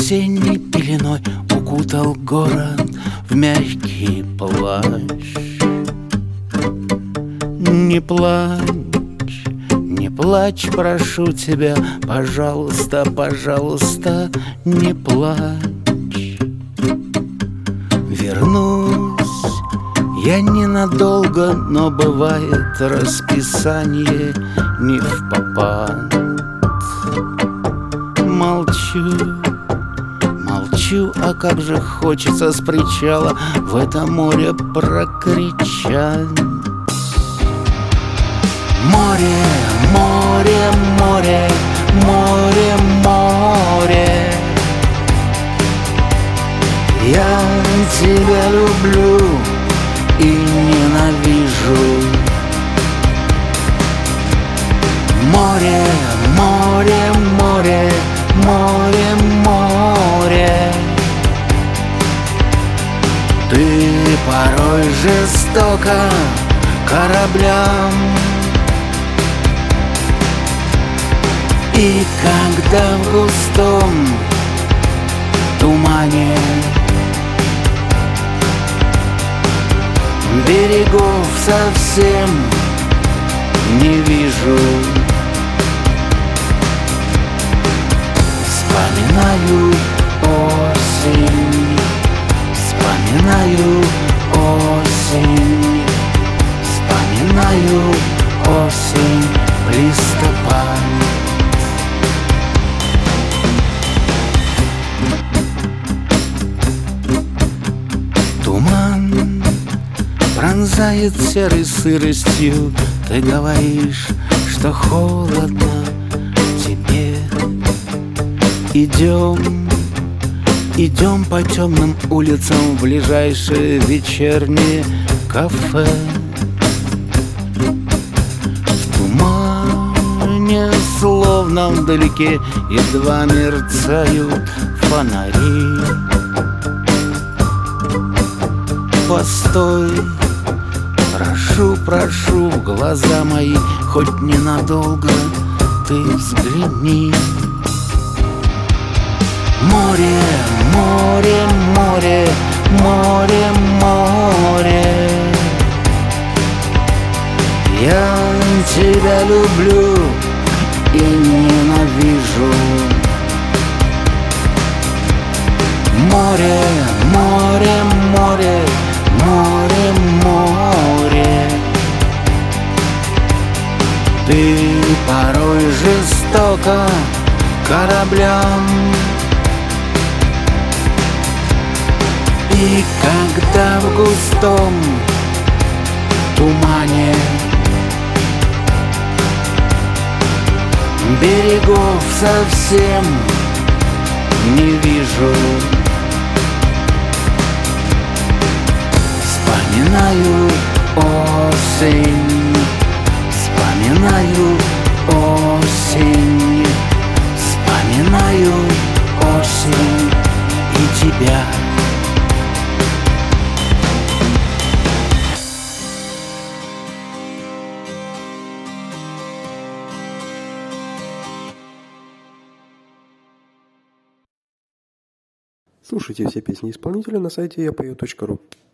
Осенней пеленой укутал город в мягкий плащ. Не плачь, не плачь, прошу тебя, пожалуйста, пожалуйста, не плачь. Вернусь я ненадолго, но бывает расписание не впопад. Молчу, молчу, а как же хочется с причала в это море прокричать. Море, море, море, море, море, я тебя люблю и ненавижу. Море, море, море, море, море, ты порой жестоко кораблям. И когда в густом тумане берегов совсем не вижу, вспоминаю осень, вспоминаю осень, вспоминаю осень, листопад. Туман пронзает серой сыростью, ты говоришь, что холодно тебе. Идем, идем по темным улицам в ближайшее вечернее кафе. В тумане, словно вдалеке, едва мерцают фонари. Постой, прошу, прошу, в глаза мои, хоть ненадолго ты взгляни. Море, море, море, море, море, я тебя люблю и ненавижу. Море, море, море, море, море, ты порой жестоко кораблям. И когда в густом тумане берегов совсем не вижу, вспоминаю осень, вспоминаю осень, вспоминаю осень и тебя. Слушайте все песни исполнителя на сайте yapою.ru.